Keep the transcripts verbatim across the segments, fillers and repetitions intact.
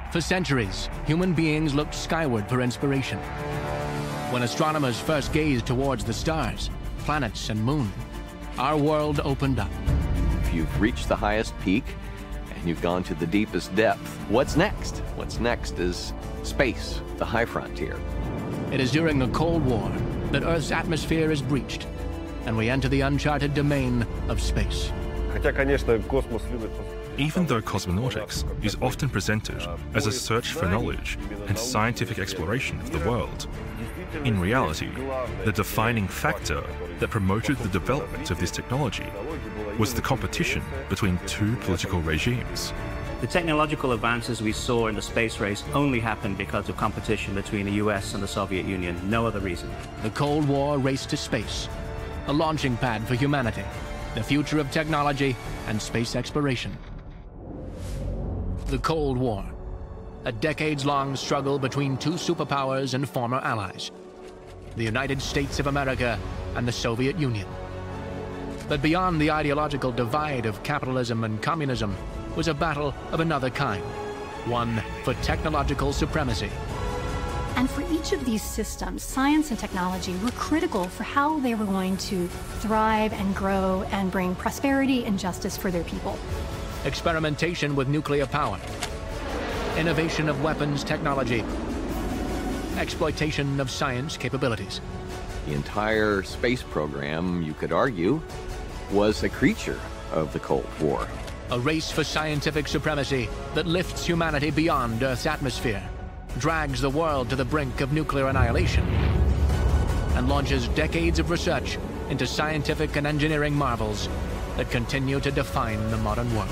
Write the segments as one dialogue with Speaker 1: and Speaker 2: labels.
Speaker 1: For centuries, human beings looked skyward for inspiration. When astronomers first gazed towards the stars, planets, and moon, our world opened up.
Speaker 2: If you've reached the highest peak and you've gone to the deepest depth, what's next? What's next is space, the high frontier.
Speaker 1: It is during the Cold War that Earth's atmosphere is breached, and we enter the uncharted domain of space.
Speaker 3: Even though cosmonautics is often presented as a search for knowledge and scientific exploration of the world, in reality, the defining factor that promoted the development of this technology was the competition between two political regimes.
Speaker 4: The technological advances we saw in the space race only happened because of competition between the U S and the Soviet Union, no other reason.
Speaker 1: The Cold War race to space, a launching pad for humanity, the future of technology and space exploration. The Cold War, a decades-long struggle between two superpowers and former allies, the United States of America and the Soviet Union. But beyond the ideological divide of capitalism and communism was a battle of another kind, one for technological supremacy.
Speaker 5: And for each of these systems, science and technology were critical for how they were going to thrive and grow and bring prosperity and justice for their people.
Speaker 1: Experimentation with nuclear power, innovation of weapons technology, exploitation of science capabilities.
Speaker 2: The entire space program, you could argue, was a creature of the Cold War.
Speaker 1: A race for scientific supremacy that lifts humanity beyond Earth's atmosphere, drags the world to the brink of nuclear annihilation, and launches decades of research into scientific and engineering marvels that continue to define the modern world.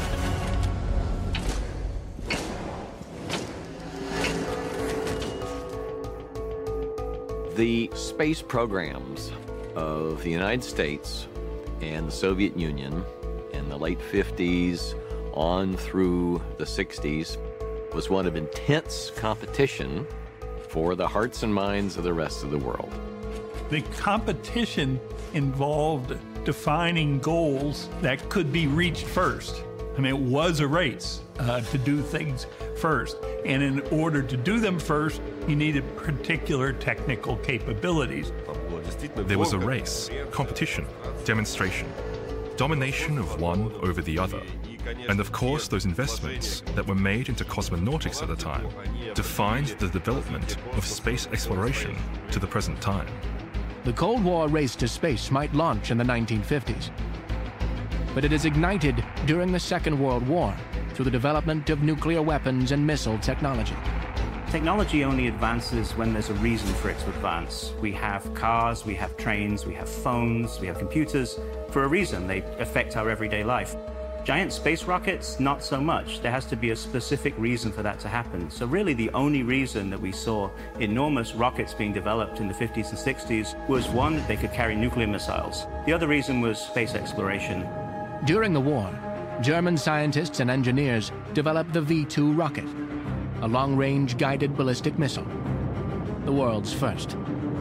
Speaker 2: The space programs of the United States and the Soviet Union in the late fifties on through the sixties was one of intense competition for the hearts and minds of the rest of the world.
Speaker 6: The competition involved defining goals that could be reached first. I mean, it was a race uh, to do things first. And in order to do them first, you needed particular technical capabilities.
Speaker 3: There was a race, competition, demonstration, domination of one over the other. And of course, those investments that were made into cosmonautics at the time defined the development of space exploration to the present time.
Speaker 1: The Cold War race to space might launch in the nineteen fifties, but it is ignited during the Second World War through the development of nuclear weapons and missile technology.
Speaker 4: Technology only advances when there's a reason for it to advance. We have cars, we have trains, we have phones, we have computers. For a reason, they affect our everyday life. Giant space rockets, not so much. There has to be a specific reason for that to happen. So really the only reason that we saw enormous rockets being developed in the fifties and sixties was, one, they could carry nuclear missiles. The other reason was space exploration.
Speaker 1: During the war, German scientists and engineers developed the V two rocket, a long-range guided ballistic missile, the world's first.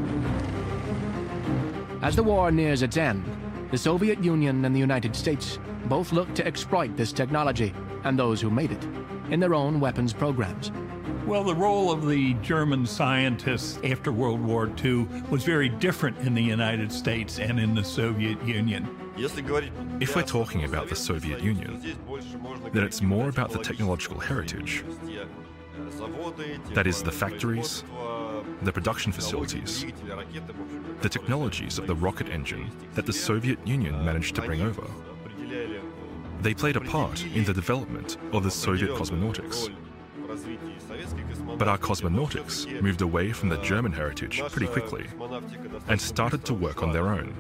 Speaker 1: As the war nears its end, the Soviet Union and the United States both look to exploit this technology and those who made it in their own weapons programs.
Speaker 6: Well, the role of the German scientists after World War Two was very different in the United States and in the Soviet Union.
Speaker 3: If we're talking about the Soviet Union, then it's more about the technological heritage. That is, the factories, the production facilities, the technologies of the rocket engine that the Soviet Union managed to bring over. They played a part in the development of the Soviet cosmonautics. But our cosmonautics moved away from the German heritage pretty quickly and started to work on their own.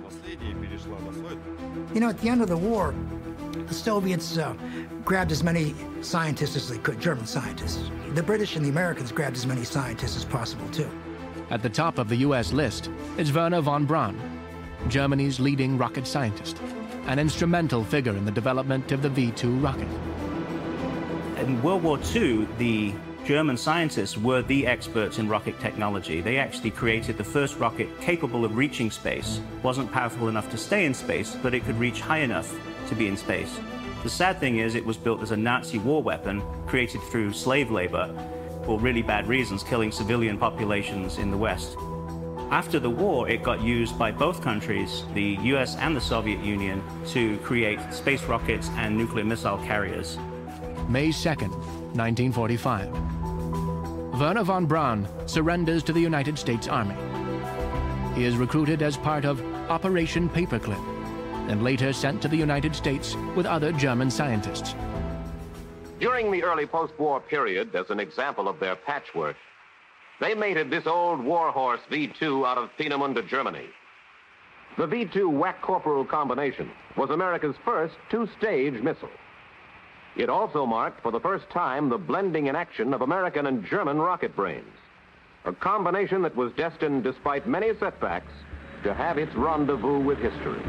Speaker 7: You know, at the end of the war, the Soviets uh, grabbed as many scientists as they could, German scientists. The British and the Americans grabbed as many scientists as possible, too.
Speaker 1: At the top of the U S list is Wernher von Braun, Germany's leading rocket scientist, an instrumental figure in the development of the V two rocket.
Speaker 4: In World War Two, the German scientists were the experts in rocket technology. They actually created the first rocket capable of reaching space. Wasn't powerful enough to stay in space, but it could reach high enough to be in space. The sad thing is it was built as a Nazi war weapon created through slave labor for really bad reasons, killing civilian populations in the West. After the war, it got used by both countries, the U S and the Soviet Union, to create space rockets and nuclear missile carriers.
Speaker 1: May second, nineteen forty-five. Wernher von Braun surrenders to the United States Army. He is recruited as part of Operation Paperclip and later sent to the United States with other German scientists.
Speaker 8: During the early post-war period, as an example of their patchwork, they mated this old warhorse V two out of Peenemünde, Germany. The V two W A C Corporal combination was America's first two-stage missile. It also marked for the first time the blending in action of American and German rocket brains, a combination that was destined, despite many setbacks, to have its rendezvous with history.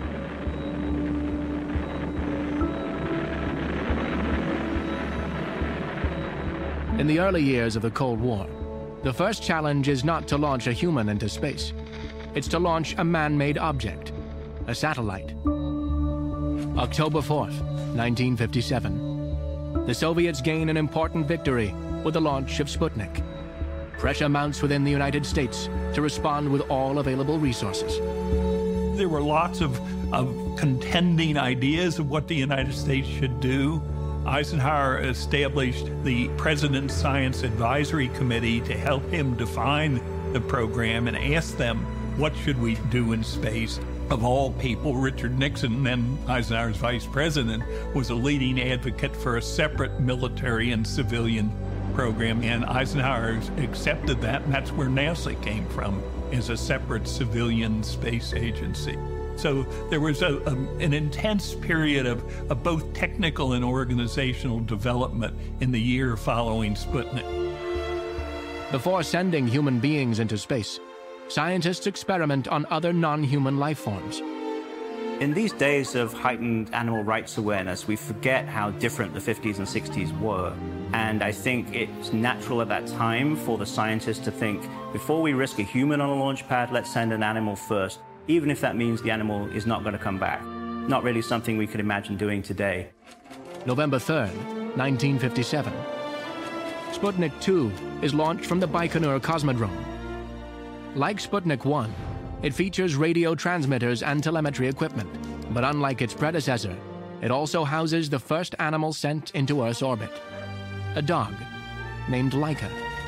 Speaker 1: In the early years of the Cold War, the first challenge is not to launch a human into space. It's to launch a man-made object, a satellite. October fourth, nineteen fifty-seven. The Soviets gain an important victory with the launch of Sputnik. Pressure mounts within the United States to respond with all available resources.
Speaker 6: There were lots of, of contending ideas of what the United States should do. Eisenhower established the President's Science Advisory Committee to help him define the program and ask them, what should we do in space? Of all people, Richard Nixon, then Eisenhower's vice president, was a leading advocate for a separate military and civilian program, and Eisenhower accepted that, and that's where NASA came from, as a separate civilian space agency. So there was a, a, an intense period of, of both technical and organizational development in the year following Sputnik.
Speaker 1: Before sending human beings into space, scientists experiment on other non-human life forms.
Speaker 4: In these days of heightened animal rights awareness, we forget how different the fifties and sixties were. And I think it's natural at that time for the scientists to think, before we risk a human on a launch pad, let's send an animal first, even if that means the animal is not going to come back. Not really something we could imagine doing today.
Speaker 1: November third, nineteen fifty-seven. Sputnik two is launched from the Baikonur Cosmodrome. Like Sputnik one, it features radio transmitters and telemetry equipment, but unlike its predecessor, it also houses the first animal sent into Earth's orbit, a dog named Laika.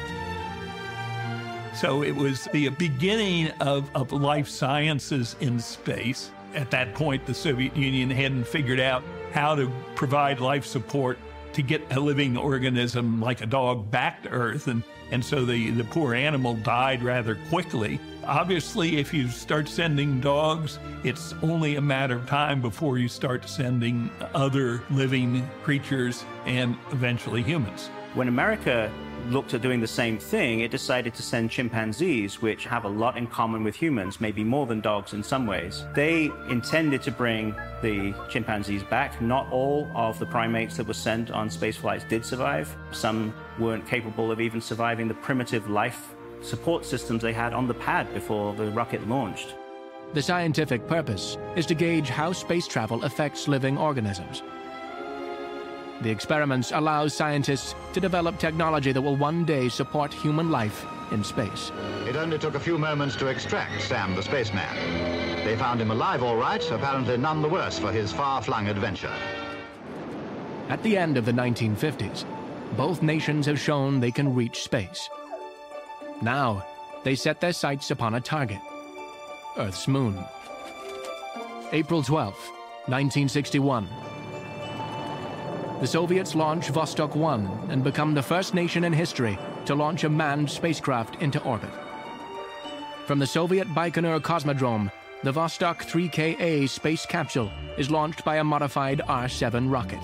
Speaker 6: So it was the beginning of, of life sciences in space. At that point, the Soviet Union hadn't figured out how to provide life support to get a living organism like a dog back to Earth, and, and so the, the poor animal died rather quickly. Obviously, if you start sending dogs, it's only a matter of time before you start sending other living creatures and eventually humans.
Speaker 4: When America looked at doing the same thing, it decided to send chimpanzees, which have a lot in common with humans, maybe more than dogs in some ways. They intended to bring the chimpanzees back. Not all of the primates that were sent on space flights did survive. Some weren't capable of even surviving the primitive life support systems they had on the pad before the rocket launched.
Speaker 1: The scientific purpose is to gauge how space travel affects living organisms. The experiments allow scientists to develop technology that will one day support human life in space.
Speaker 9: It only took a few moments to extract Sam the spaceman. They found him alive all right, apparently none the worse for his far-flung adventure.
Speaker 1: At the end of the nineteen fifties, both nations have shown they can reach space. Now, they set their sights upon a target, Earth's moon. April twelfth, nineteen sixty-one. The Soviets launch Vostok one and become the first nation in history to launch a manned spacecraft into orbit. From the Soviet Baikonur Cosmodrome, the Vostok three K A space capsule is launched by a modified R seven rocket.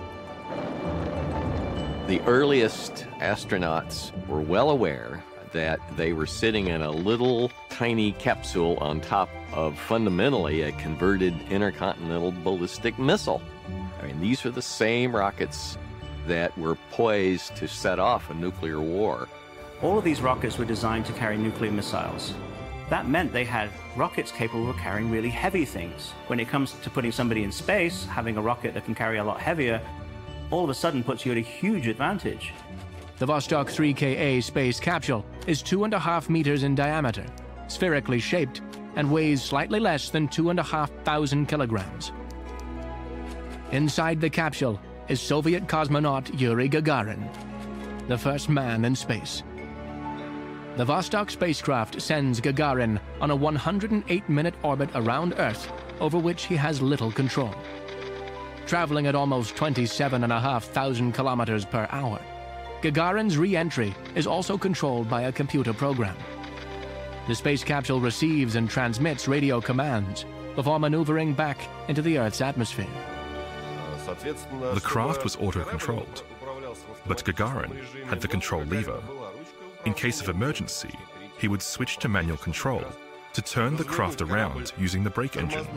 Speaker 2: The earliest astronauts were well aware that they were sitting in a little tiny capsule on top of fundamentally a converted intercontinental ballistic missile. I mean, these are the same rockets that were poised to set off a nuclear war.
Speaker 4: All of these rockets were designed to carry nuclear missiles. That meant they had rockets capable of carrying really heavy things. When it comes to putting somebody in space, having a rocket that can carry a lot heavier, all of a sudden puts you at a huge advantage.
Speaker 1: The Vostok three K A space capsule is two and a half meters in diameter, spherically shaped, and weighs slightly less than two and a half thousand kilograms. Inside the capsule is Soviet cosmonaut Yuri Gagarin, the first man in space. The Vostok spacecraft sends Gagarin on a one hundred eight minute orbit around Earth, over which he has little control. Traveling at almost twenty-seven and a half thousand kilometers per hour, Gagarin's re-entry is also controlled by a computer program. The space capsule receives and transmits radio commands before maneuvering back into the Earth's atmosphere.
Speaker 3: The craft was auto-controlled, but Gagarin had the control lever. In case of emergency, he would switch to manual control to turn the craft around using the brake engine.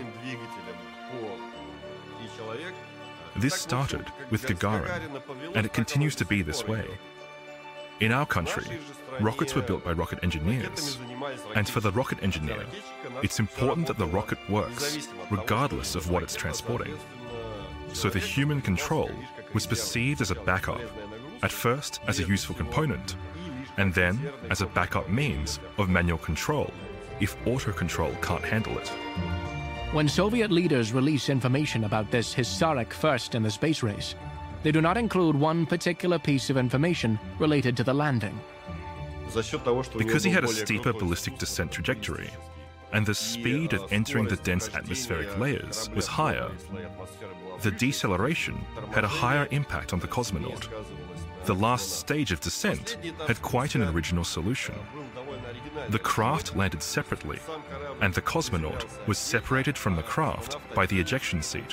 Speaker 3: This started with Gagarin, and it continues to be this way. In our country, rockets were built by rocket engineers, and for the rocket engineer, it's important that the rocket works, regardless of what it's transporting. So the human control was perceived as a backup, at first as a useful component, and then as a backup means of manual control, if auto-control can't handle it.
Speaker 1: When Soviet leaders release information about this historic first in the space race, they do not include one particular piece of information related to the landing.
Speaker 3: Because he had a steeper ballistic descent trajectory, and the speed of entering the dense atmospheric layers was higher, the deceleration had a higher impact on the cosmonaut. The last stage of descent had quite an original solution. The craft landed separately, and the cosmonaut was separated from the craft by the ejection seat.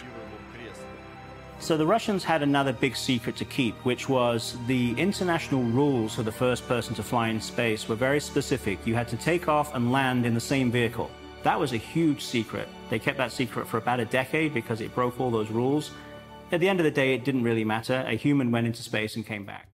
Speaker 4: So the Russians had another big secret to keep, which was the international rules for the first person to fly in space were very specific. You had to take off and land in the same vehicle. That was a huge secret. They kept that secret for about a decade because it broke all those rules. At the end of the day, it didn't really matter. A human went into space and came back.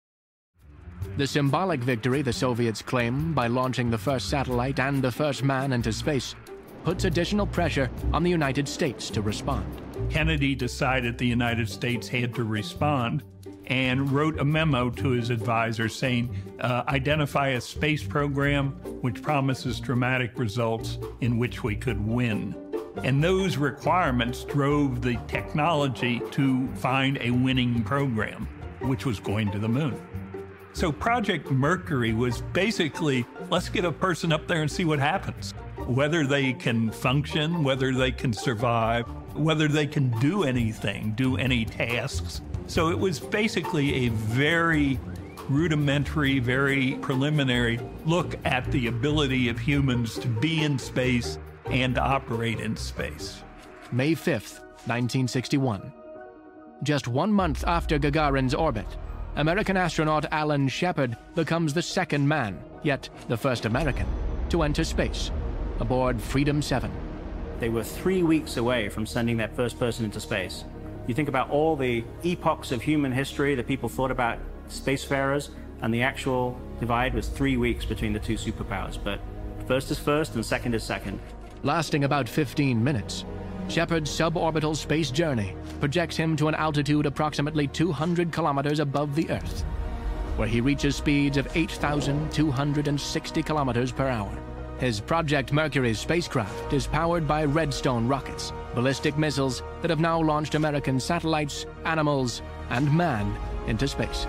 Speaker 1: The symbolic victory the Soviets claim by launching the first satellite and the first man into space puts additional pressure on the United States to respond.
Speaker 6: Kennedy decided the United States had to respond and wrote a memo to his advisor saying, uh, identify a space program which promises dramatic results in which we could win. And those requirements drove the technology to find a winning program, which was going to the moon. So Project Mercury was basically, let's get a person up there and see what happens. Whether they can function, whether they can survive, whether they can do anything, do any tasks. So it was basically a very rudimentary, very preliminary look at the ability of humans to be in space and operate in space.
Speaker 1: May fifth, nineteen sixty-one. Just one month after Gagarin's orbit, American astronaut Alan Shepard becomes the second man, yet the first American, to enter space, aboard Freedom seven.
Speaker 4: They were three weeks away from sending that first person into space. You think about all the epochs of human history that people thought about spacefarers, and the actual divide was three weeks between the two superpowers. But first is first and second is second.
Speaker 1: Lasting about fifteen minutes, Shepard's suborbital space journey projects him to an altitude approximately two hundred kilometers above the Earth, where he reaches speeds of eight thousand two hundred sixty kilometers per hour. His Project Mercury spacecraft is powered by Redstone rockets, ballistic missiles that have now launched American satellites, animals, and man into space.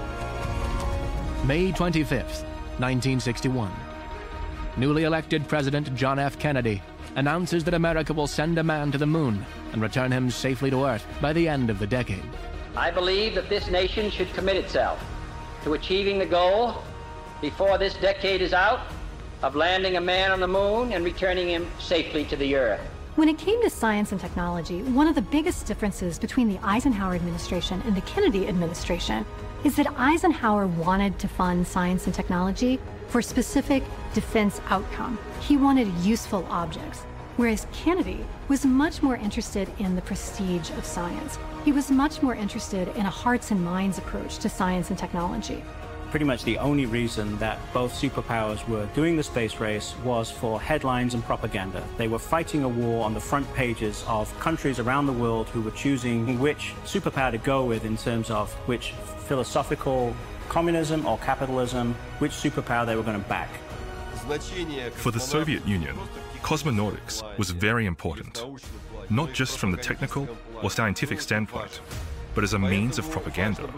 Speaker 1: May twenty-fifth, nineteen sixty-one. Newly elected President John F. Kennedy announces that America will send a man to the moon and return him safely to Earth by the end of the decade.
Speaker 10: I believe that this nation should commit itself to achieving the goal, before this decade is out, of landing a man on the moon and returning him safely to the Earth.
Speaker 5: When it came to science and technology, one of the biggest differences between the Eisenhower administration and the Kennedy administration is that Eisenhower wanted to fund science and technology for a specific defense outcome. He wanted useful objects, whereas Kennedy was much more interested in the prestige of science. He was much more interested in a hearts and minds approach to science and technology.
Speaker 4: pretty much the only reason that both superpowers were doing the space race was for headlines and propaganda. They were fighting a war on the front pages of countries around the world who were choosing which superpower to go with in terms of which philosophical communism or capitalism, which superpower they were going to back.
Speaker 3: For the Soviet Union, cosmonautics was very important, not just from the technical or scientific standpoint, but as a means of propaganda.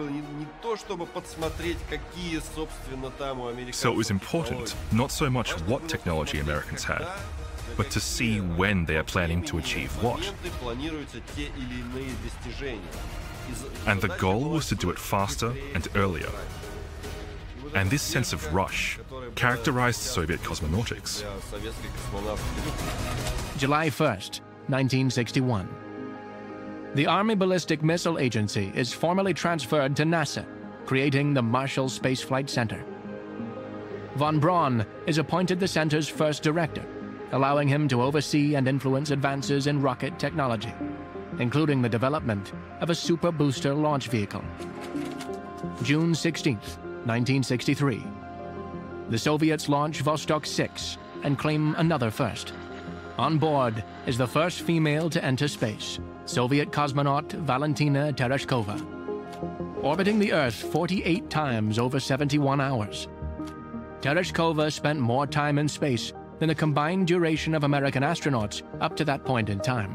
Speaker 3: So it was important not so much what technology Americans had, but to see when they are planning to achieve what. And the goal was to do it faster and earlier. And this sense of rush characterized Soviet cosmonautics.
Speaker 1: July first, nineteen sixty-one. The Army Ballistic Missile Agency is formally transferred to NASA, creating the Marshall Space Flight Center. Von Braun is appointed the center's first director, allowing him to oversee and influence advances in rocket technology, including the development of a super booster launch vehicle. June sixteenth, nineteen sixty-three. The Soviets launch Vostok six and claim another first. On board is the first female to enter space, Soviet cosmonaut Valentina Tereshkova, orbiting the Earth forty-eight times over seventy-one hours. Tereshkova spent more time in space than the combined duration of American astronauts up to that point in time.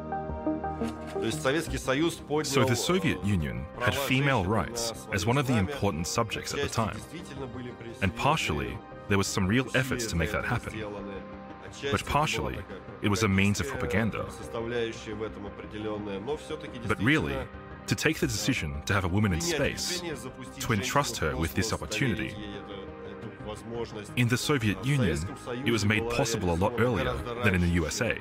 Speaker 3: So the Soviet Union had female rights as one of the important subjects at the time. And partially, there was some real efforts to make that happen. But partially, it was a means of propaganda. But really, to take the decision to have a woman in space, to entrust her with this opportunity, in the Soviet Union, it was made possible a lot earlier than in the U S A.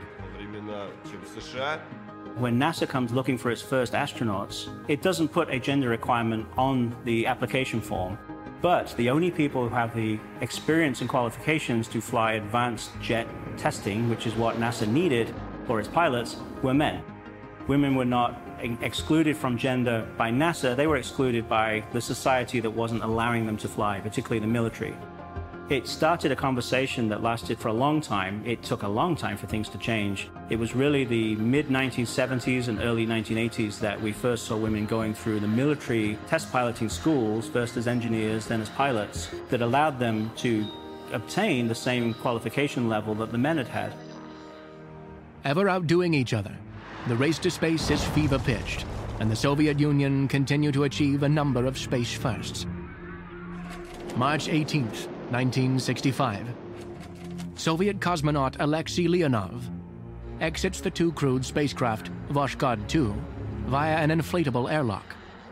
Speaker 4: When NASA comes looking for its first astronauts, it doesn't put a gender requirement on the application form. But the only people who have the experience and qualifications to fly advanced jet testing, which is what NASA needed for its pilots, were men. Women were not excluded from gender by NASA, they were excluded by the society that wasn't allowing them to fly, particularly the military. It started a conversation that lasted for a long time. It took a long time for things to change. It was really the mid nineteen seventies and early nineteen eighties that we first saw women going through the military test piloting schools, first as engineers, then as pilots, that allowed them to obtain the same qualification level that the men had had.
Speaker 1: Ever outdoing each other, the race to space is fever-pitched, and the Soviet Union continue to achieve a number of space firsts. March eighteenth, nineteen sixty-five. Soviet cosmonaut Alexei Leonov exits the two-crewed spacecraft Voskhod two via an inflatable airlock.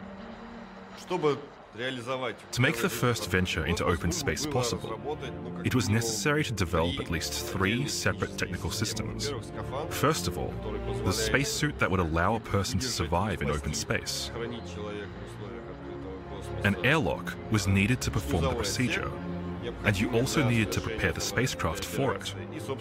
Speaker 3: To make the first venture into open space possible, it was necessary to develop at least three separate technical systems. First of all, the spacesuit that would allow a person to survive in open space. An airlock was needed to perform the procedure, and you also needed to prepare the spacecraft for it.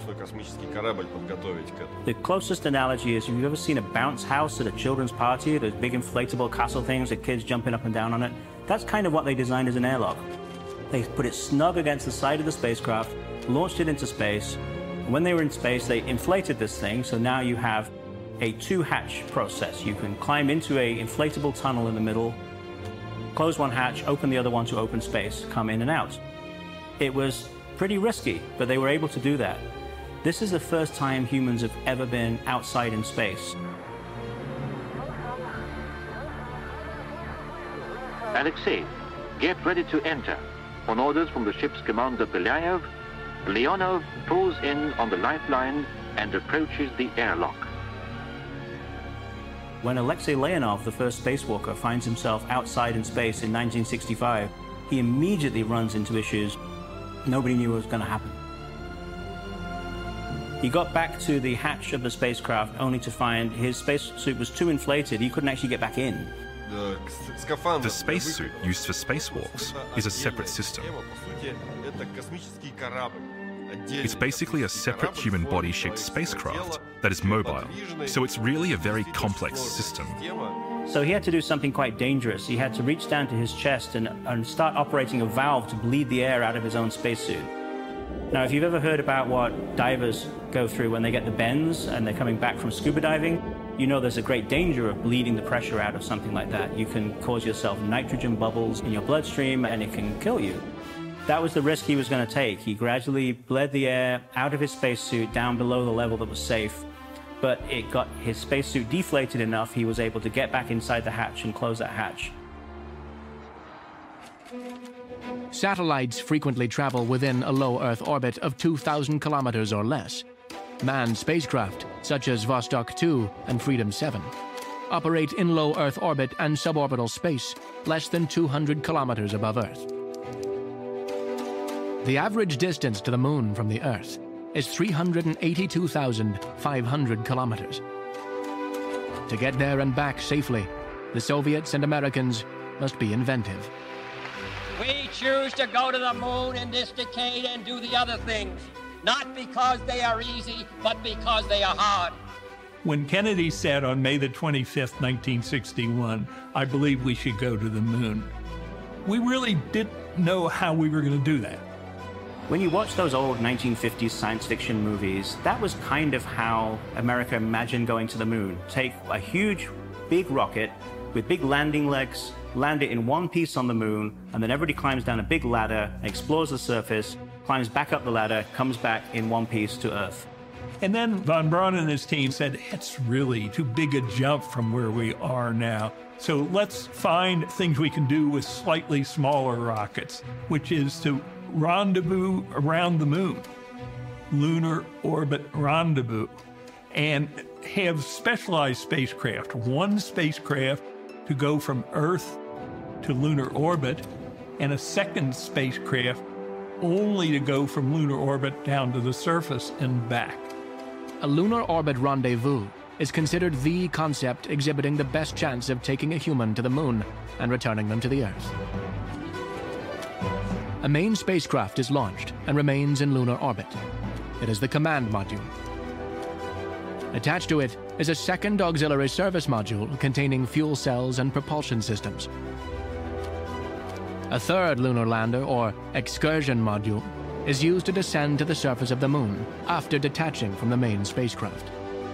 Speaker 4: The closest analogy is, if you've ever seen a bounce house at a children's party, those big inflatable castle things, the kids jumping up and down on it, that's kind of what they designed as an airlock. They put it snug against the side of the spacecraft, launched it into space. When they were in space, they inflated this thing, so now you have a two-hatch process. You can climb into an inflatable tunnel in the middle, close one hatch, open the other one to open space, come in and out. It was pretty risky, but they were able to do that. This is the first time humans have ever been outside in space.
Speaker 8: Alexei, get ready to enter. On orders from the ship's commander Belyaev, Leonov pulls in on the lifeline and approaches the airlock.
Speaker 4: When Alexei Leonov, the first spacewalker, finds himself outside in space in nineteen sixty-five, he immediately runs into issues nobody knew what was going to happen. He got back to the hatch of the spacecraft only to find his spacesuit was too inflated, he couldn't actually get back in.
Speaker 3: The spacesuit used for spacewalks is a separate system. It's basically a separate human body-shaped spacecraft that is mobile, so it's really a very complex system.
Speaker 4: So he had to do something quite dangerous. He had to reach down to his chest and, and start operating a valve to bleed the air out of his own spacesuit. Now, if you've ever heard about what divers go through when they get the bends and they're coming back from scuba diving, you know there's a great danger of bleeding the pressure out of something like that. You can cause yourself nitrogen bubbles in your bloodstream and it can kill you. That was the risk he was going to take. He gradually bled the air out of his spacesuit down below the level that was safe, but it got his spacesuit deflated enough he was able to get back inside the hatch and close that hatch.
Speaker 1: Satellites frequently travel within a low Earth orbit of two thousand kilometers or less. Manned spacecraft, such as Vostok two and Freedom seven, operate in low Earth orbit and suborbital space, less than two hundred kilometers above Earth. The average distance to the Moon from the Earth is three hundred eighty-two thousand five hundred kilometers. To get there and back safely, the Soviets and Americans must be inventive.
Speaker 10: We choose to go to the moon in this decade and do the other things, not because they are easy, but because they are hard.
Speaker 6: When Kennedy said on May the twenty-fifth, nineteen sixty-one, I believe we should go to the moon, we really didn't know how we were going to do that.
Speaker 4: When you watch those old nineteen fifties science fiction movies, that was kind of how America imagined going to the moon. Take a huge, big rocket with big landing legs, land it in one piece on the moon, and then everybody climbs down a big ladder, explores the surface, climbs back up the ladder, comes back in one piece to Earth.
Speaker 6: And then von Braun and his team said, it's really too big a jump from where we are now. So let's find things we can do with slightly smaller rockets, which is to rendezvous around the moon, lunar orbit rendezvous, and have specialized spacecraft, one spacecraft to go from Earth to lunar orbit, and a second spacecraft only to go from lunar orbit down to the surface and back.
Speaker 1: A lunar orbit rendezvous is considered the concept exhibiting the best chance of taking a human to the moon and returning them to the Earth. A main spacecraft is launched and remains in lunar orbit. It is the command module. Attached to it is a second auxiliary service module containing fuel cells and propulsion systems. A third lunar lander, or excursion module, is used to descend to the surface of the moon after detaching from the main spacecraft.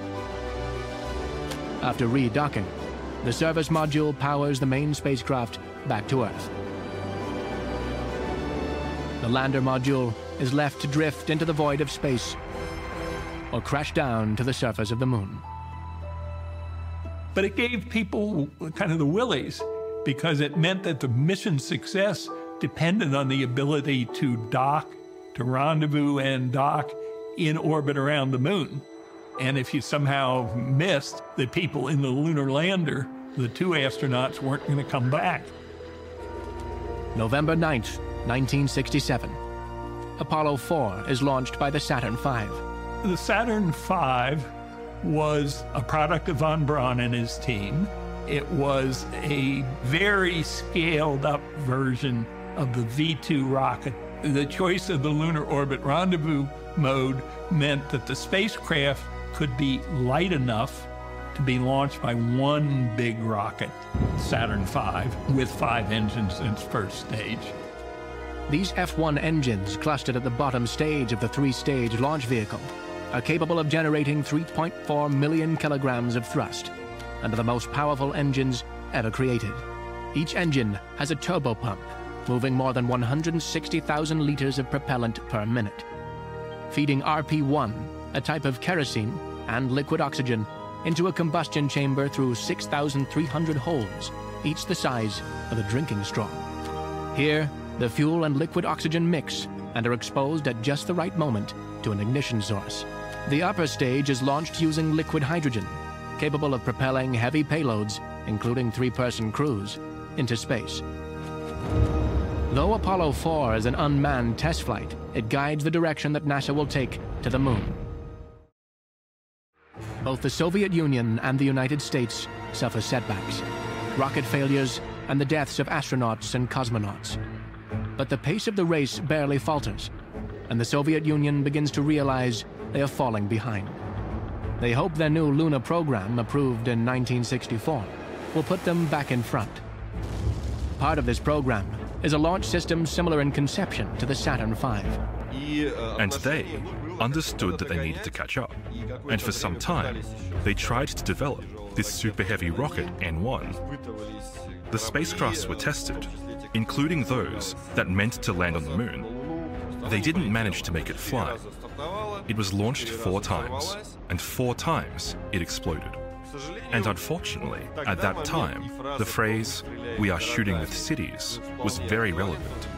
Speaker 1: After redocking, the service module powers the main spacecraft back to Earth. The lander module is left to drift into the void of space or crash down to the surface of the moon.
Speaker 6: But it gave people kind of the willies, because it meant that the mission success depended on the ability to dock, to rendezvous and dock in orbit around the moon. And if you somehow missed, the people in the lunar lander, the two astronauts, weren't going to come back.
Speaker 1: November ninth, nineteen sixty-seven. Apollo four is launched by the Saturn five.
Speaker 6: The Saturn five was a product of von Braun and his team. It was a very scaled-up version of the V two rocket. The choice of the lunar orbit rendezvous mode meant that the spacecraft could be light enough to be launched by one big rocket, Saturn five, with five engines in its first stage.
Speaker 1: These F one engines, clustered at the bottom stage of the three-stage launch vehicle, are capable of generating three point four million kilograms of thrust, and are the most powerful engines ever created. Each engine has a turbopump, moving more than one hundred sixty thousand liters of propellant per minute, feeding R P one, a type of kerosene and liquid oxygen, into a combustion chamber through six thousand three hundred holes, each the size of a drinking straw. Here, the fuel and liquid oxygen mix and are exposed at just the right moment to an ignition source. The upper stage is launched using liquid hydrogen, capable of propelling heavy payloads, including three-person crews, into space. Though Apollo four is an unmanned test flight, it guides the direction that NASA will take to the moon. Both the Soviet Union and the United States suffer setbacks, rocket failures, and the deaths of astronauts and cosmonauts. But the pace of the race barely falters, and the Soviet Union begins to realize they are falling behind. They hope their new lunar program, approved in nineteen sixty-four, will put them back in front. Part of this program is a launch system similar in conception to the Saturn five.
Speaker 3: And they understood that they needed to catch up. And for some time, they tried to develop this super heavy rocket N one. The spacecrafts were tested, including those that meant to land on the moon. They didn't manage to make it fly. It was launched four times, and four times it exploded. And unfortunately, at that time, the phrase, "we are shooting with cities," was very relevant.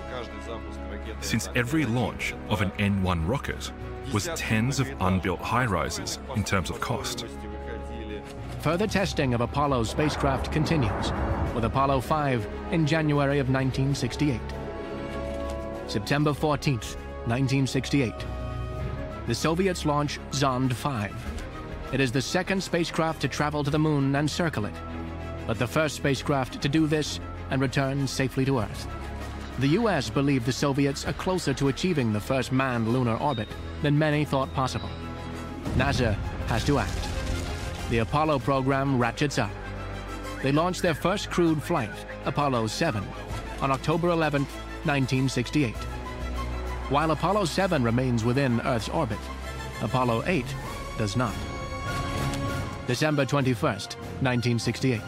Speaker 3: Since every launch of an N one rocket was tens of unbuilt high-rises in terms of cost.
Speaker 1: Further testing of Apollo's spacecraft continues, with Apollo five in January of nineteen sixty-eight. September fourteenth, nineteen sixty-eight. The Soviets launch Zond five. It is the second spacecraft to travel to the moon and circle it, but the first spacecraft to do this and return safely to Earth. The U S believed the Soviets are closer to achieving the first manned lunar orbit than many thought possible. NASA has to act. The Apollo program ratchets up. They launched their first crewed flight, Apollo seven, on October eleventh, nineteen sixty-eight. While Apollo seven remains within Earth's orbit, Apollo eight does not. December twenty-first, nineteen sixty-eight.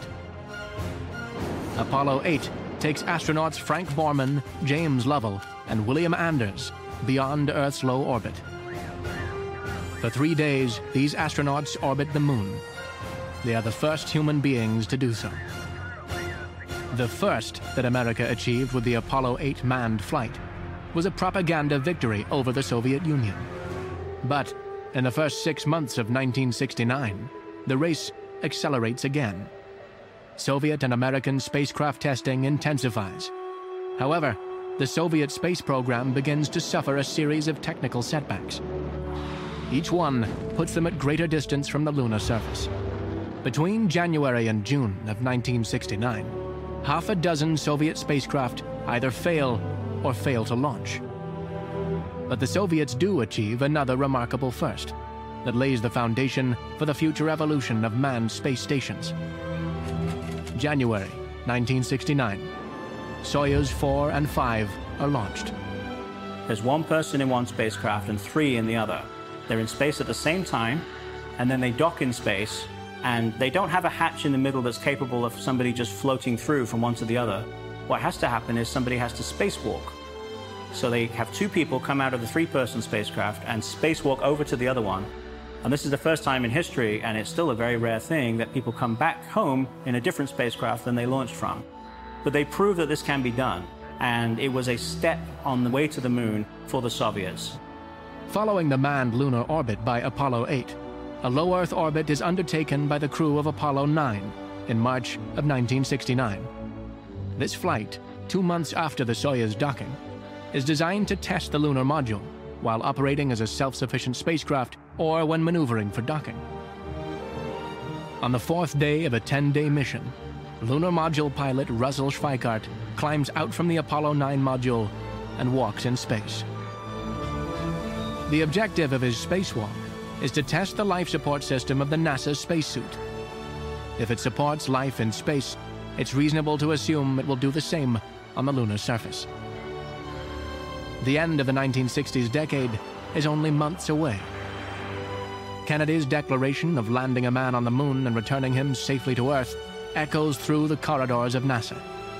Speaker 1: Apollo eight takes astronauts Frank Borman, James Lovell, and William Anders beyond Earth's low orbit. For three days, these astronauts orbit the moon. They are the first human beings to do so. The first that America achieved with the Apollo eight manned flight was a propaganda victory over the Soviet Union. But in the first six months of nineteen sixty-nine, the race accelerates again. Soviet and American spacecraft testing intensifies. However, the Soviet space program begins to suffer a series of technical setbacks. Each one puts them at greater distance from the lunar surface. Between January and June of nineteen sixty-nine, half a dozen Soviet spacecraft either fail or fail to launch. But the Soviets do achieve another remarkable first that lays the foundation for the future evolution of manned space stations. January nineteen sixty-nine. Soyuz four and five are launched.
Speaker 4: There's one person in one spacecraft and three in the other. They're in space at the same time, and then they dock in space, and they don't have a hatch in the middle that's capable of somebody just floating through from one to the other. What has to happen is somebody has to spacewalk. So they have two people come out of the three-person spacecraft and spacewalk over to the other one. And this is the first time in history, and it's still a very rare thing, that people come back home in a different spacecraft than they launched from. But they prove that this can be done, and it was a step on the way to the moon for the Soviets.
Speaker 1: Following the manned lunar orbit by Apollo eight, a low Earth orbit is undertaken by the crew of Apollo nine in March of nineteen sixty-nine. This flight, two months after the Soyuz docking, is designed to test the lunar module while operating as a self-sufficient spacecraft or when maneuvering for docking. On the fourth day of a ten-day mission, lunar module pilot Russell Schweickart climbs out from the Apollo nine module and walks in space. The objective of his spacewalk is to test the life support system of the NASA spacesuit. If it supports life in space, it's reasonable to assume it will do the same on the lunar surface. The end of the nineteen sixties decade is only months away. Kennedy's declaration of landing a man on the moon and returning him safely to Earth echoes through the corridors of NASA.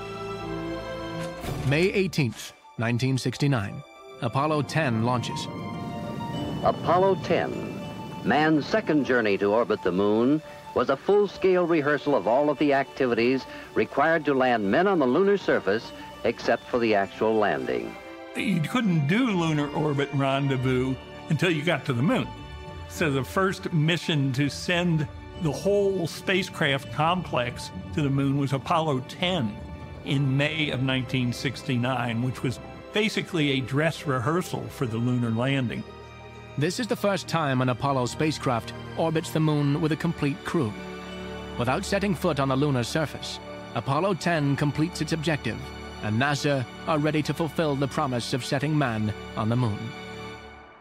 Speaker 1: May eighteenth, nineteen sixty-nine, Apollo ten launches.
Speaker 11: Apollo ten, man's second journey to orbit the moon, was a full-scale rehearsal of all of the activities required to land men on the lunar surface, except for the actual landing.
Speaker 6: You couldn't do lunar orbit rendezvous until you got to the moon. So the first mission to send the whole spacecraft complex to the moon was Apollo ten in May of nineteen sixty-nine, which was basically a dress rehearsal for the lunar landing.
Speaker 1: This is the first time an Apollo spacecraft orbits the moon with a complete crew. Without setting foot on the lunar surface, Apollo ten completes its objective, and NASA are ready to fulfill the promise of setting man on the moon.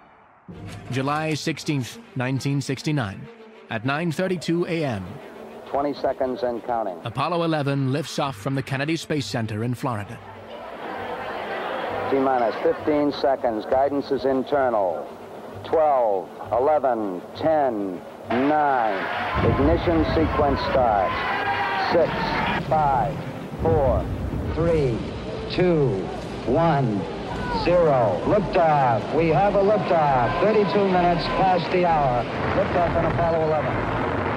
Speaker 1: July sixteenth, nineteen sixty-nine, at nine thirty-two a m,
Speaker 10: twenty seconds and counting.
Speaker 1: Apollo eleven lifts off from the Kennedy Space Center in Florida.
Speaker 10: T-minus fifteen seconds. Guidance is internal. twelve, eleven, ten, nine. Ignition sequence starts. Six, five, four, three, two, one, zero. Liftoff. We have a liftoff. thirty-two minutes past the hour. Liftoff on Apollo eleven.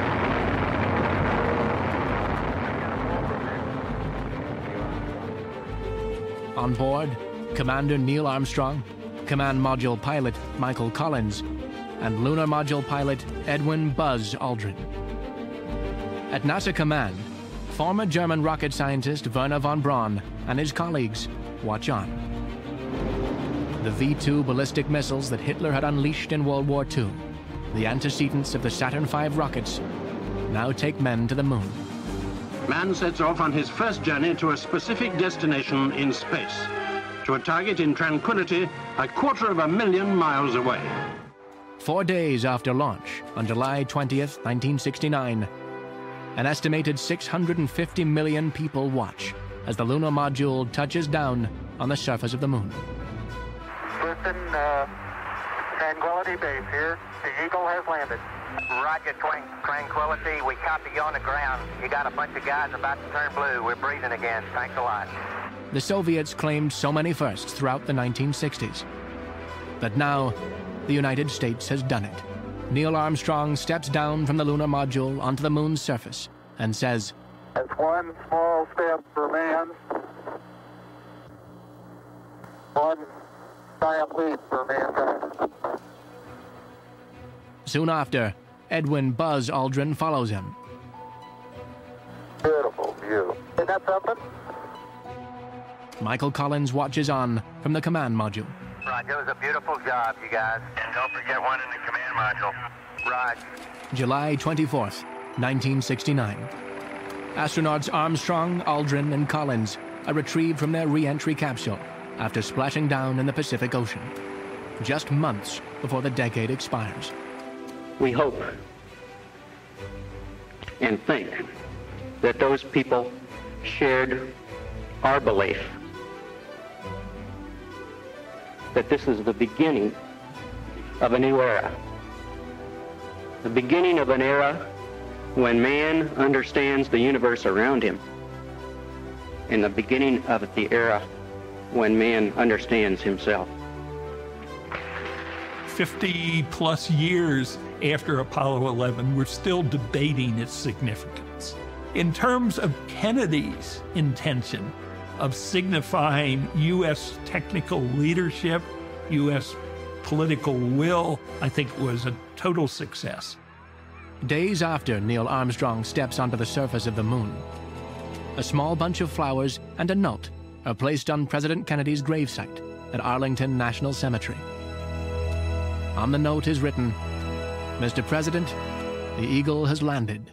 Speaker 1: On board, Commander Neil Armstrong, Command Module Pilot Michael Collins, and Lunar Module Pilot Edwin Buzz Aldrin. At NASA Command, former German rocket scientist Wernher von Braun and his colleagues watch on. The V two ballistic missiles that Hitler had unleashed in World War Two, the antecedents of the Saturn five rockets, now take men to the moon.
Speaker 12: Man sets off on his first journey to a specific destination in space, to a target in tranquility a quarter of a million miles away.
Speaker 1: Four days after launch, on July twentieth, nineteen sixty-nine, an estimated six hundred fifty million people watch as the lunar module touches down on the surface of the moon.
Speaker 13: Listen, uh, Tranquility Base here. The Eagle has landed.
Speaker 14: Roger, Twan Tranquility. We copy you on the ground. You got a bunch of guys about to turn blue. We're breathing again. Thanks a lot.
Speaker 1: The Soviets claimed so many firsts throughout the nineteen sixties. But now, the United States has done it. Neil Armstrong steps down from the lunar module onto the moon's surface and says,
Speaker 13: "That's one small step for man, one giant leap for mankind."
Speaker 1: Soon after, Edwin Buzz Aldrin follows him.
Speaker 13: Beautiful view. Isn't that something?
Speaker 1: Michael Collins watches on from the command module.
Speaker 14: Roger, it was a beautiful job, you guys. And don't forget one in the command module. Roger.
Speaker 1: July twenty-fourth, nineteen sixty-nine. Astronauts Armstrong, Aldrin, and Collins are retrieved from their re-entry capsule after splashing down in the Pacific Ocean, just months before the decade expires.
Speaker 12: We hope and think that those people shared our belief that this is the beginning of a new era. The beginning of an era when man understands the universe around him, and the beginning of the era when man understands himself.
Speaker 6: fifty plus years after Apollo eleven, we're still debating its significance. In terms of Kennedy's intention of signifying U S technical leadership, U S political will, I think it was a total success.
Speaker 1: Days after Neil Armstrong steps onto the surface of the moon, a small bunch of flowers and a note are placed on President Kennedy's gravesite at Arlington National Cemetery. On the note is written, "Mister President, the Eagle has landed."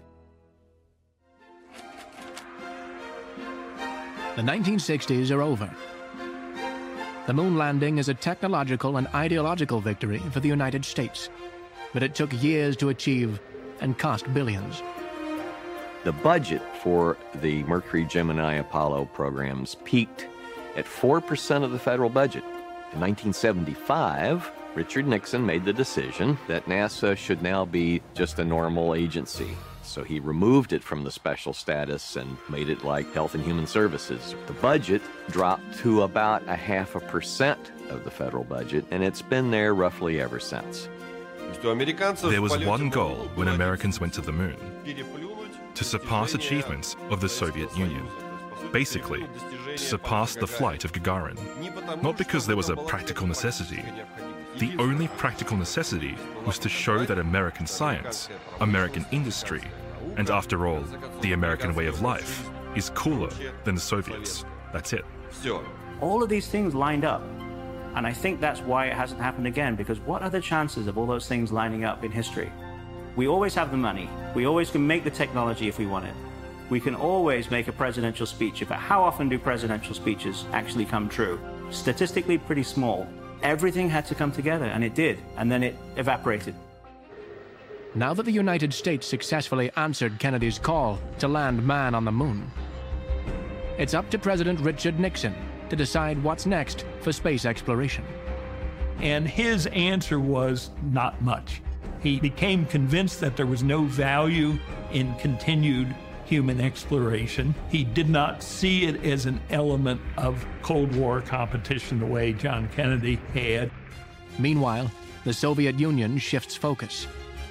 Speaker 1: The nineteen sixties are over. The moon landing is a technological and ideological victory for the United States, but it took years to achieve and cost billions.
Speaker 2: The budget for the Mercury, Gemini, Apollo programs peaked at four percent of the federal budget. In nineteen seventy-five, Richard Nixon made the decision that NASA should now be just a normal agency. So he removed it from the special status and made it like Health and Human Services. The budget dropped to about a half a percent of the federal budget, and it's been there roughly ever since.
Speaker 3: There was one goal when Americans went to the moon: to surpass achievements of the Soviet Union. Basically, to surpass the flight of Gagarin. Not because there was a practical necessity. The only practical necessity was to show that American science, American industry, and after all, the American way of life is cooler than the Soviets. That's it.
Speaker 4: All of these things lined up. And I think that's why it hasn't happened again, because what are the chances of all those things lining up in history? We always have the money. We always can make the technology if we want it. We can always make a presidential speech. But how often do presidential speeches actually come true? Statistically, pretty small. Everything had to come together, and it did, and then it evaporated.
Speaker 1: Now that the United States successfully answered Kennedy's call to land man on the moon, it's up to President Richard Nixon to decide what's next for space exploration.
Speaker 6: And his answer was not much. He became convinced that there was no value in continued human exploration. He did not see it as an element of Cold War competition the way John Kennedy had.
Speaker 1: Meanwhile, the Soviet Union shifts focus.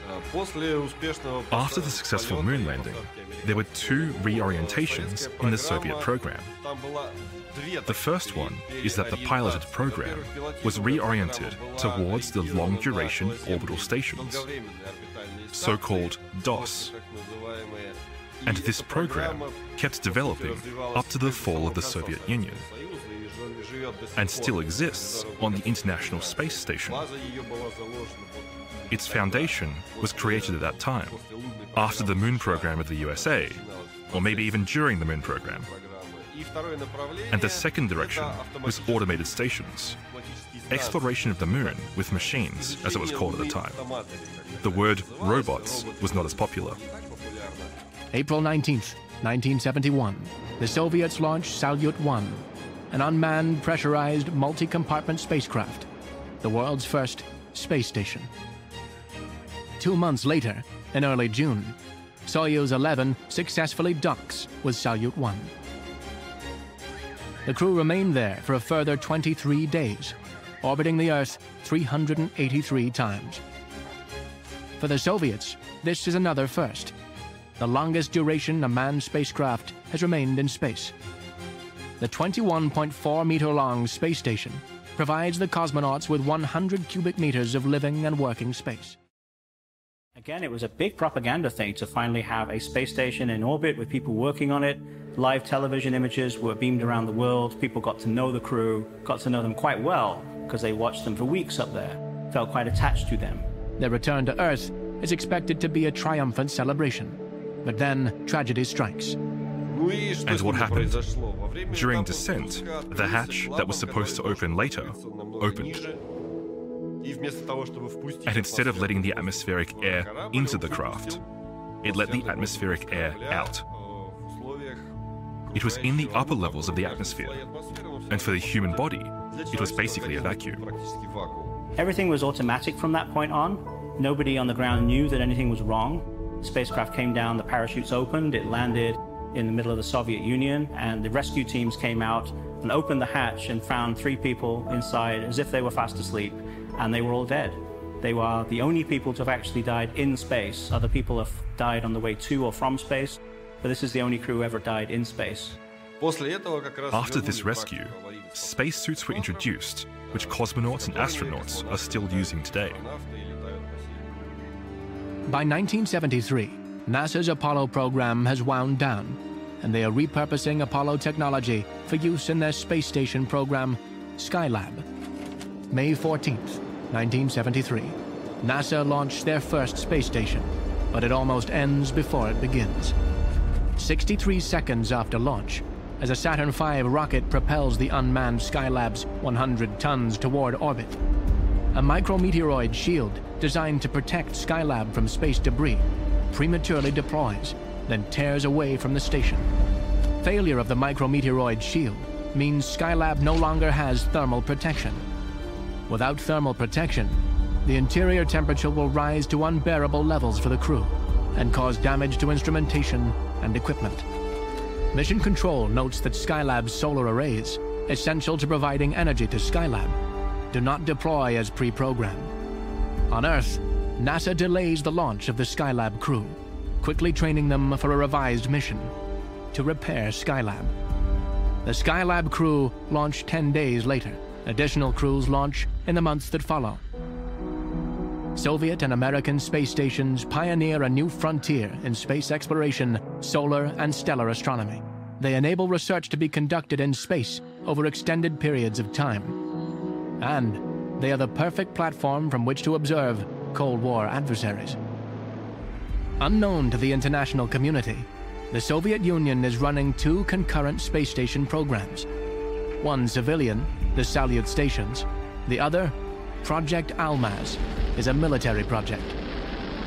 Speaker 3: After the successful moon landing, there were two reorientations in the Soviet program. The first one is that the piloted program was reoriented towards the long-duration orbital stations, so-called D O S. And this program kept developing up to the fall of the Soviet Union, and still exists on the International Space Station. Its foundation was created at that time, after the moon program of the U S A, or maybe even during the moon program. And the second direction was automated stations, exploration of the moon with machines, as it was called at the time. The word robots was not as popular.
Speaker 1: April nineteenth, nineteen seventy-one, the Soviets launched Salyut one, an unmanned, pressurized, multi-compartment spacecraft, the world's first space station. Two months later, in early June, Soyuz eleven successfully docks with Salyut one. The crew remained there for a further twenty-three days, orbiting the Earth three hundred eighty-three times. For the Soviets, this is another first. The longest duration a manned spacecraft has remained in space. The twenty-one point four meter long space station provides the cosmonauts with one hundred cubic meters of living and working space.
Speaker 4: Again, it was a big propaganda thing to finally have a space station in orbit with people working on it. Live television images were beamed around the world. People got to know the crew, got to know them quite well because they watched them for weeks up there, felt quite attached to them.
Speaker 1: Their return to Earth is expected to be a triumphant celebration, but then tragedy strikes.
Speaker 3: And what happened? During descent, the hatch that was supposed to open later opened. And instead of letting the atmospheric air into the craft, it let the atmospheric air out. It was in the upper levels of the atmosphere, and for the human body, it was basically a vacuum.
Speaker 4: Everything was automatic from that point on. Nobody on the ground knew that anything was wrong. The spacecraft came down, the parachutes opened, it landed in the middle of the Soviet Union, and the rescue teams came out and opened the hatch and found three people inside as if they were fast asleep, and they were all dead. They were the only people to have actually died in space. Other people have died on the way to or from space, but this is the only crew who ever died in space.
Speaker 3: After this rescue, spacesuits were introduced, which cosmonauts and astronauts are still using today.
Speaker 1: By nineteen seventy-three, NASA's Apollo program has wound down, and they are repurposing Apollo technology for use in their space station program, Skylab. May fourteenth, nineteen seventy-three, NASA launched their first space station, but it almost ends before it begins. sixty-three seconds after launch, as a Saturn five rocket propels the unmanned Skylab's one hundred tons toward orbit, a micrometeoroid shield designed to protect Skylab from space debris prematurely deploys, then tears away from the station. Failure of the micrometeoroid shield means Skylab no longer has thermal protection. Without thermal protection, the interior temperature will rise to unbearable levels for the crew and cause damage to instrumentation and equipment. Mission Control notes that Skylab's solar arrays, essential to providing energy to Skylab, do not deploy as pre-programmed. On Earth, NASA delays the launch of the Skylab crew, quickly training them for a revised mission to repair Skylab. The Skylab crew launch ten days later. Additional crews launch in the months that follow. Soviet and American space stations pioneer a new frontier in space exploration, solar and stellar astronomy. They enable research to be conducted in space over extended periods of time. And they are the perfect platform from which to observe Cold War adversaries. Unknown to the international community, the Soviet Union is running two concurrent space station programs. One civilian, the Salyut stations. The other, Project Almaz, is a military project.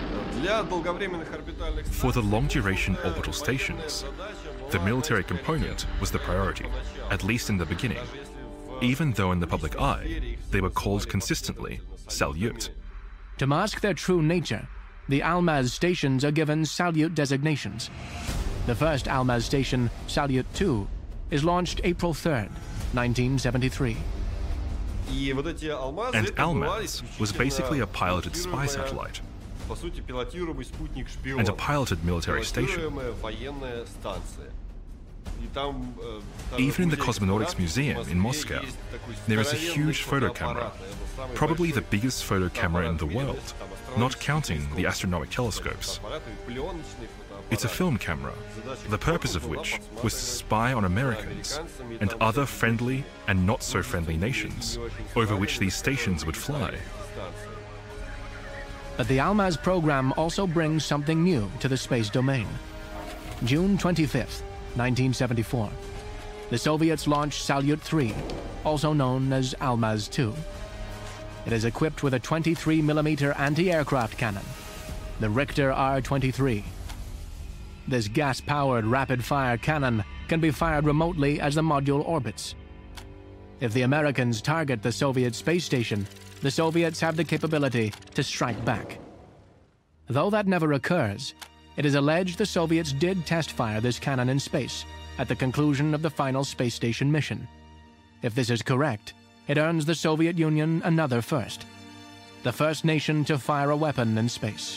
Speaker 3: For the long-duration orbital stations, the military component was the priority, at least in the beginning, even though in the public eye, they were called consistently Salyut.
Speaker 1: To mask their true nature, the Almaz stations are given Salyut designations. The first Almaz station, Salyut two, is launched April third, nineteen seventy-three.
Speaker 3: And Almaz was basically a piloted spy satellite and a piloted military station. Even in the Cosmonautics Museum in Moscow, there is a huge photo camera, probably the biggest photo camera in the world, not counting the astronomic telescopes. It's a film camera, the purpose of which was to spy on Americans and other friendly and not so friendly nations over which these stations would fly.
Speaker 1: But the Almaz program also brings something new to the space domain. June twenty-fifth, nineteen seventy-four. The Soviets launch Salyut three, also known as Almaz two. It is equipped with a twenty-three millimeter anti-aircraft cannon, the Richter R twenty-three. This gas-powered rapid-fire cannon can be fired remotely as the module orbits. If the Americans target the Soviet space station, the Soviets have the capability to strike back. Though that never occurs, it is alleged the Soviets did test-fire this cannon in space at the conclusion of the final space station mission. If this is correct, it earns the Soviet Union another first, the first nation to fire a weapon in space.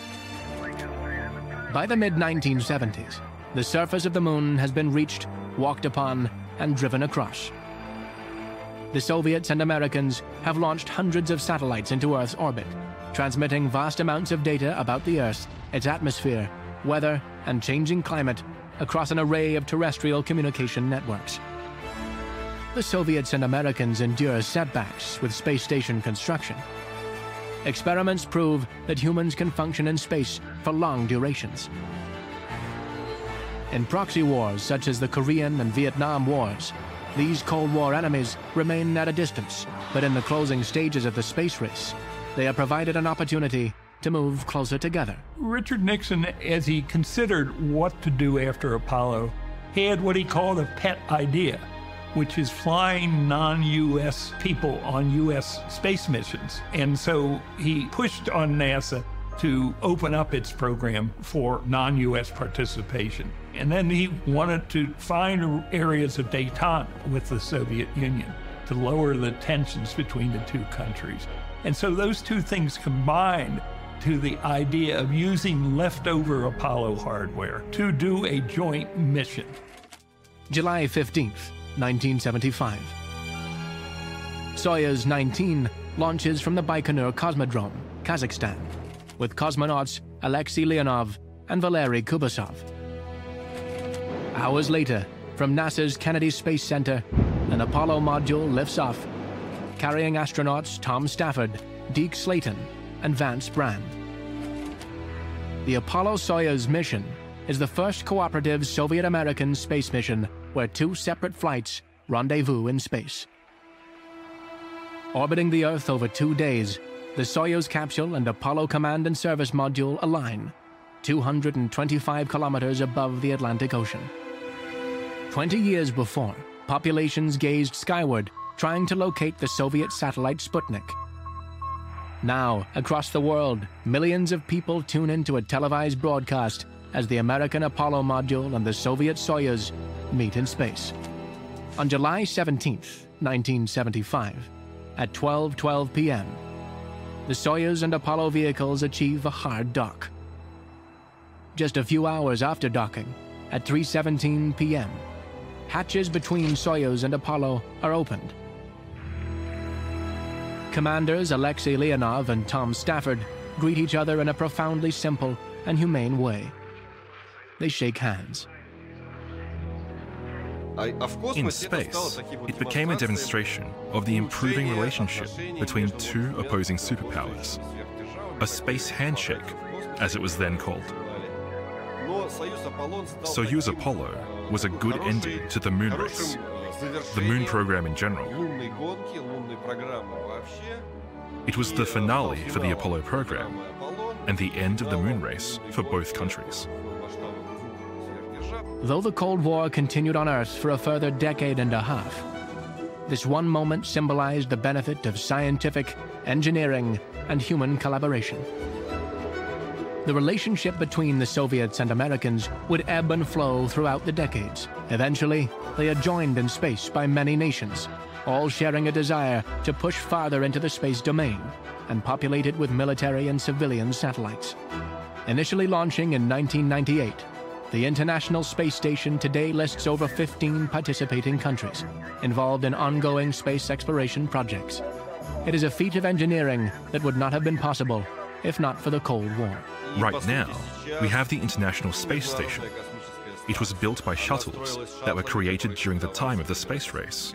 Speaker 1: By the mid nineteen seventies, the surface of the moon has been reached, walked upon, and driven across. The Soviets and Americans have launched hundreds of satellites into Earth's orbit, transmitting vast amounts of data about the Earth, its atmosphere, weather, and changing climate across an array of terrestrial communication networks. The Soviets and Americans endure setbacks with space station construction. Experiments prove that humans can function in space for long durations. In proxy wars such as the Korean and Vietnam Wars, these Cold War enemies remain at a distance, but in the closing stages of the space race, they are provided an opportunity to move closer together.
Speaker 6: Richard Nixon, as he considered what to do after Apollo, had what he called a pet idea, which is flying non-U S people on U S space missions. And so he pushed on NASA to open up its program for non-U S participation. And then he wanted to find areas of détente with the Soviet Union to lower the tensions between the two countries. And so those two things combined to the idea of using leftover Apollo hardware to do a joint mission.
Speaker 1: July fifteenth, nineteen seventy-five. Soyuz nineteen launches from the Baikonur Cosmodrome, Kazakhstan, with cosmonauts Alexei Leonov and Valery Kubasov. Hours later, from NASA's Kennedy Space Center, an Apollo module lifts off, carrying astronauts Tom Stafford, Deke Slayton, and Vance Brand. The Apollo-Soyuz mission is the first cooperative Soviet-American space mission where two separate flights rendezvous in space. Orbiting the Earth over two days, the Soyuz capsule and Apollo Command and Service Module align, two hundred twenty-five kilometers above the Atlantic Ocean. Twenty years before, populations gazed skyward, trying to locate the Soviet satellite Sputnik. Now, across the world, millions of people tune into a televised broadcast as the American Apollo module and the Soviet Soyuz meet in space. On July seventeenth, nineteen seventy-five, at twelve twelve p m, the Soyuz and Apollo vehicles achieve a hard dock. Just a few hours after docking, at three seventeen p m, hatches between Soyuz and Apollo are opened. Commanders Alexei Leonov and Tom Stafford greet each other in a profoundly simple and humane way. They shake hands.
Speaker 3: In space, it became a demonstration of the improving relationship between two opposing superpowers. A space handshake, as it was then called. Soyuz Apollo was a good ending to the moon race, the moon program in general. It was the finale for the Apollo program, and the end of the moon race for both countries.
Speaker 1: Though the Cold War continued on Earth for a further decade and a half, this one moment symbolized the benefit of scientific, engineering, and human collaboration. The relationship between the Soviets and Americans would ebb and flow throughout the decades. Eventually, they are joined in space by many nations, all sharing a desire to push farther into the space domain and populate it with military and civilian satellites. Initially launching in nineteen ninety-eight, the International Space Station today lists over fifteen participating countries involved in ongoing space exploration projects. It is a feat of engineering that would not have been possible if not for the Cold War.
Speaker 3: Right now, we have the International Space Station. It was built by shuttles that were created during the time of the space race.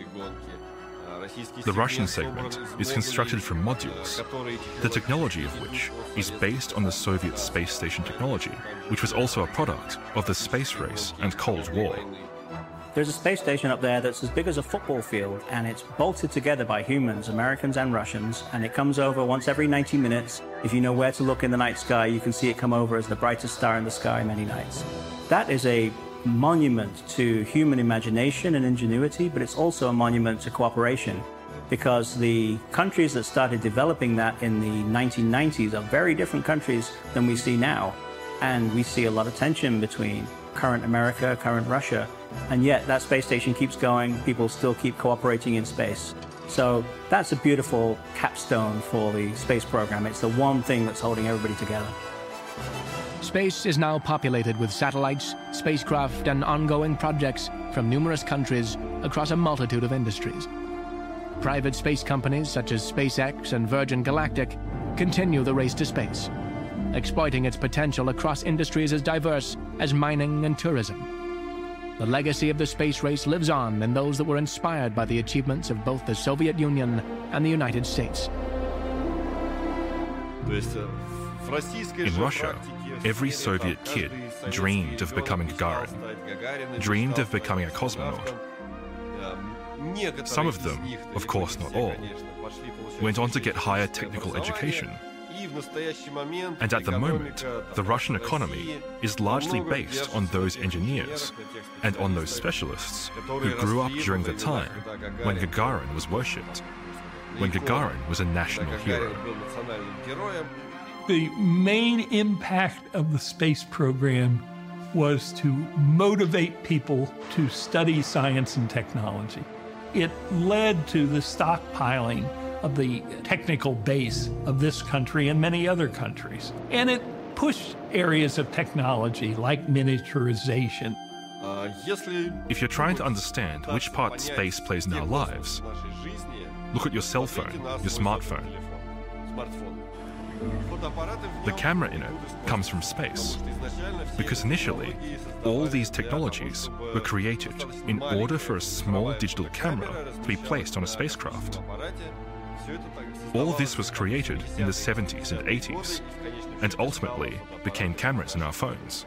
Speaker 3: The Russian segment is constructed from modules, the technology of which is based on the Soviet space station technology, which was also a product of the space race and Cold War.
Speaker 4: There's a space station up there that's as big as a football field, and it's bolted together by humans, Americans and Russians, and it comes over once every ninety minutes. If you know where to look in the night sky, you can see it come over as the brightest star in the sky many nights. That is a monument to human imagination and ingenuity, but it's also a monument to cooperation, because the countries that started developing that in the nineteen nineties are very different countries than we see now. And we see a lot of tension between current America, current Russia, and yet that space station keeps going, people still keep cooperating in space. So that's a beautiful capstone for the space program. It's the one thing that's holding everybody together.
Speaker 1: Space is now populated with satellites, spacecraft, and ongoing projects from numerous countries across a multitude of industries. Private space companies such as SpaceX and Virgin Galactic continue the race to space, exploiting its potential across industries as diverse as mining and tourism. The legacy of the space race lives on in those that were inspired by the achievements of both the Soviet Union and the United States.
Speaker 3: In Russia, every Soviet kid dreamed of becoming Gagarin, dreamed of becoming a cosmonaut. Some of them, of course not all, went on to get higher technical education. And at the moment, the Russian economy is largely based on those engineers and on those specialists who grew up during the time when Gagarin was worshipped, when Gagarin was a national hero.
Speaker 6: The main impact of the space program was to motivate people to study science and technology. It led to the stockpiling of the technical base of this country and many other countries. And it pushed areas of technology like miniaturization.
Speaker 3: If you're trying to understand which part space plays in our lives, look at your cell phone, your smartphone. The camera in it comes from space, because initially, all these technologies were created in order for a small digital camera to be placed on a spacecraft. All this was created in the seventies and eighties, and ultimately became cameras in our phones.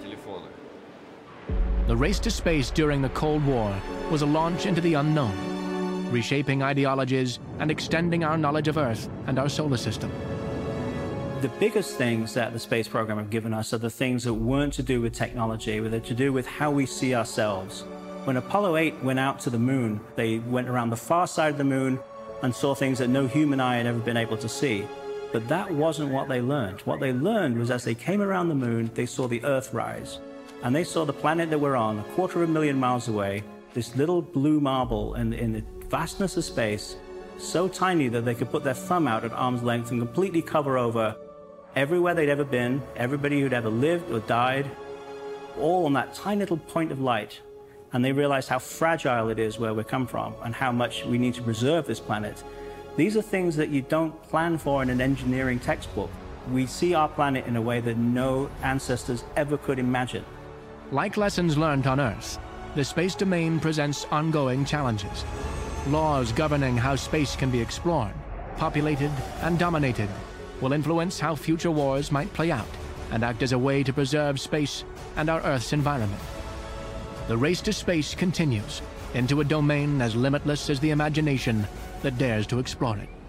Speaker 1: The race to space during the Cold War was a launch into the unknown, reshaping ideologies and extending our knowledge of Earth and our solar system.
Speaker 4: The biggest things that the space program have given us are the things that weren't to do with technology, but they're to do with how we see ourselves. When Apollo eight went out to the moon, they went around the far side of the moon and saw things that no human eye had ever been able to see. But that wasn't what they learned. What they learned was as they came around the moon, they saw the Earth rise. And they saw the planet that we're on, a quarter of a million miles away, this little blue marble in, in the vastness of space, so tiny that they could put their thumb out at arm's length and completely cover over everywhere they'd ever been, everybody who'd ever lived or died, all on that tiny little point of light. And they realized how fragile it is where we come from and how much we need to preserve this planet. These are things that you don't plan for in an engineering textbook. We see our planet in a way that no ancestors ever could imagine.
Speaker 1: Like lessons learned on Earth, the space domain presents ongoing challenges. Laws governing how space can be explored, populated, and dominated will influence how future wars might play out and act as a way to preserve space and our Earth's environment. The race to space continues into a domain as limitless as the imagination that dares to explore it.